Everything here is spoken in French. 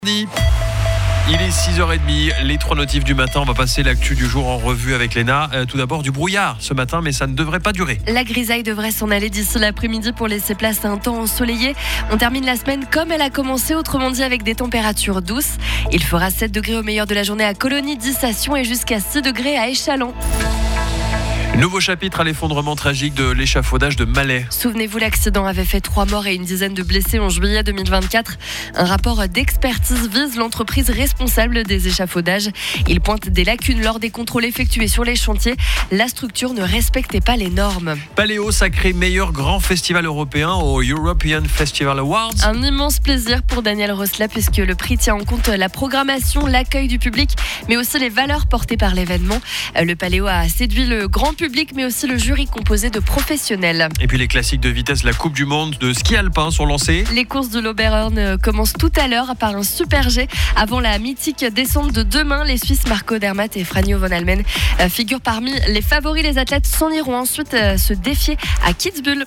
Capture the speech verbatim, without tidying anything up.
Il est six heures trente, les trois notifs du matin. On va passer l'actu du jour en revue avec Léna. Euh, tout d'abord, du brouillard ce matin, mais ça ne devrait pas durer. La grisaille devrait s'en aller d'ici l'après-midi pour laisser place à un temps ensoleillé. On termine la semaine comme elle a commencé, autrement dit avec des températures douces. Il fera sept degrés au meilleur de la journée à Colonie, dix à Sion et jusqu'à six degrés à Échallens. Nouveau chapitre à l'effondrement tragique de l'échafaudage de Malais. Souvenez-vous, l'accident avait fait trois morts et une dizaine de blessés en juillet deux mille vingt-quatre. Un rapport d'expertise vise l'entreprise responsable des échafaudages. Il pointe des lacunes lors des contrôles effectués sur les chantiers. La structure ne respectait pas les normes. Paléo sacré meilleur grand festival européen au European Festival Awards. Un immense plaisir pour Daniel Rosla puisque le prix tient en compte la programmation, l'accueil du public, mais aussi les valeurs portées par l'événement. Le Paléo a séduit le grand public, mais aussi le jury composé de professionnels. Et puis les classiques de vitesse, la Coupe du Monde de ski alpin sont lancés. Les courses de l'Oberhorn commencent tout à l'heure par un super G. Avant la mythique descente de demain, les Suisses Marco Dermatt et Franjo von Almen figurent parmi les favoris. Les athlètes s'en iront ensuite se défier à Kitzbühel.